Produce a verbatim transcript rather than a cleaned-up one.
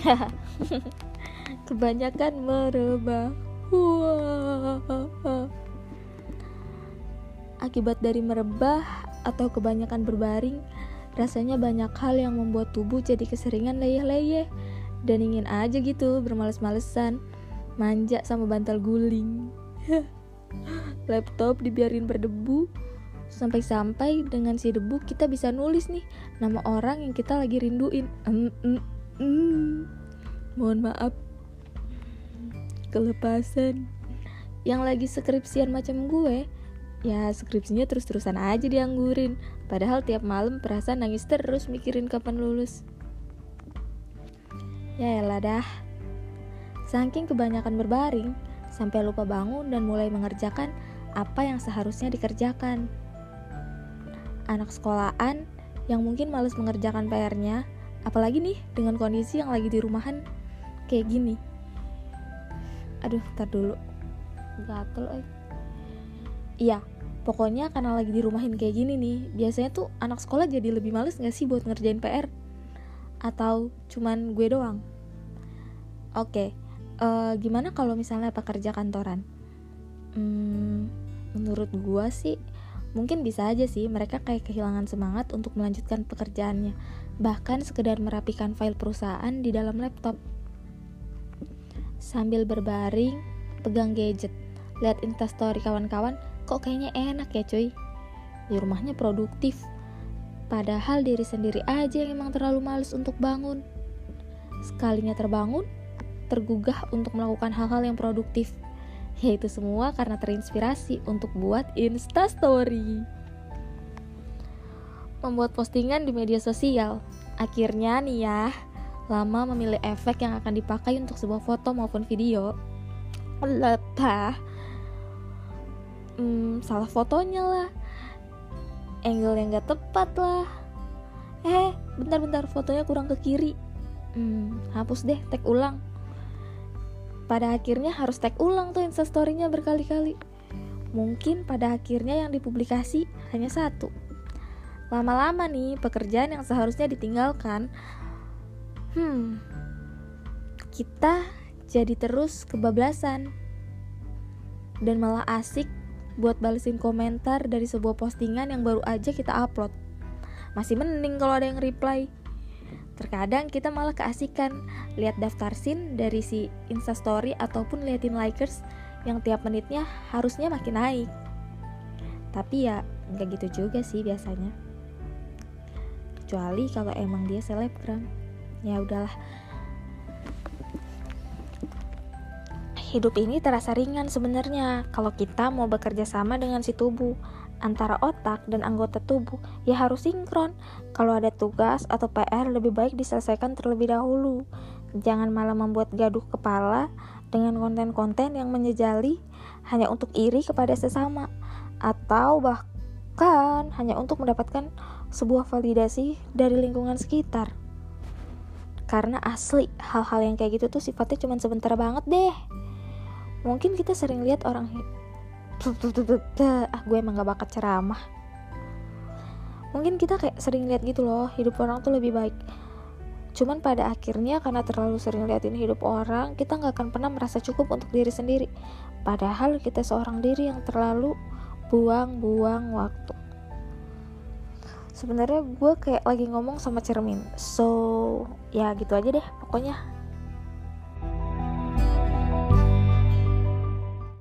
Kebanyakan merebah. Wah. Akibat dari merebah atau kebanyakan berbaring, rasanya banyak hal yang membuat tubuh jadi keseringan leyeh-leyeh dan ingin aja gitu bermales-malesan, manja sama bantal guling. Laptop dibiarin berdebu, sampai-sampai dengan si debu kita bisa nulis nih nama orang yang kita lagi rinduin. Mm, mm, mm. Mohon maaf, kelepasan. Yang lagi skripsian macam gue, ya skripsinya terus-terusan aja dianggurin. Padahal tiap malam perasaan nangis terus mikirin kapan lulus. Ya elah dah. Saking kebanyakan berbaring, sampai lupa bangun dan mulai mengerjakan apa yang seharusnya dikerjakan. Anak sekolahan yang mungkin malas mengerjakan P R-nya, apalagi nih dengan kondisi yang lagi di rumahan kayak gini. Aduh, tar dulu. Gatel eh. Iya, pokoknya karena lagi dirumahin kayak gini nih, biasanya tuh anak sekolah jadi lebih males gak sih buat ngerjain P R? Atau cuman gue doang? Oke, uh, gimana kalau misalnya pekerja kantoran? Hmm, menurut gue sih, mungkin bisa aja sih mereka kayak kehilangan semangat untuk melanjutkan pekerjaannya. Bahkan sekedar merapikan file perusahaan di dalam laptop. Sambil berbaring, pegang gadget, lihat instastory kawan-kawan, kok kayaknya enak ya cuy. Di rumahnya produktif. Padahal diri sendiri aja yang emang terlalu malas untuk bangun. Sekalinya terbangun, tergugah untuk melakukan hal-hal yang produktif. Yaitu semua karena terinspirasi untuk buat instastory. Membuat postingan di media sosial. Akhirnya nih ya, lama memilih efek yang akan dipakai untuk sebuah foto maupun video. Letah. Hmm, salah fotonya lah, angle yang gak tepat lah. Eh, bentar-bentar, fotonya kurang ke kiri. Hmm, hapus deh, tag ulang. Pada akhirnya harus tag ulang tuh instastory-nya berkali-kali. Mungkin pada akhirnya yang dipublikasi hanya satu. Lama-lama nih, pekerjaan yang seharusnya ditinggalkan, hmm, kita jadi terus kebablasan. Dan malah asik buat balesin komentar dari sebuah postingan yang baru aja kita upload. Masih mending kalau ada yang reply. Terkadang kita malah keasikan lihat daftar scene dari si instastory ataupun liatin likers yang tiap menitnya harusnya makin naik. Tapi ya nggak gitu juga sih biasanya. Kecuali kalau emang dia selebgram. Ya udahlah. Hidup ini terasa ringan sebenarnya kalau kita mau bekerja sama dengan si tubuh. Antara otak dan anggota tubuh ya harus sinkron. Kalau ada tugas atau P R lebih baik diselesaikan terlebih dahulu. Jangan malah membuat gaduh kepala dengan konten-konten yang menjejali hanya untuk iri kepada sesama, atau bahkan hanya untuk mendapatkan sebuah validasi dari lingkungan sekitar. Karena asli hal-hal yang kayak gitu tuh sifatnya cuma sebentar banget deh. Mungkin kita sering lihat orang ah gue emang gak bakat ceramah. Mungkin kita kayak sering lihat gitu loh, hidup orang tuh lebih baik. Cuman pada akhirnya karena terlalu sering liatin hidup orang, kita gak akan pernah merasa cukup untuk diri sendiri. Padahal kita seorang diri yang terlalu buang-buang waktu. Sebenarnya gue kayak lagi ngomong sama cermin. So, ya gitu aja deh pokoknya.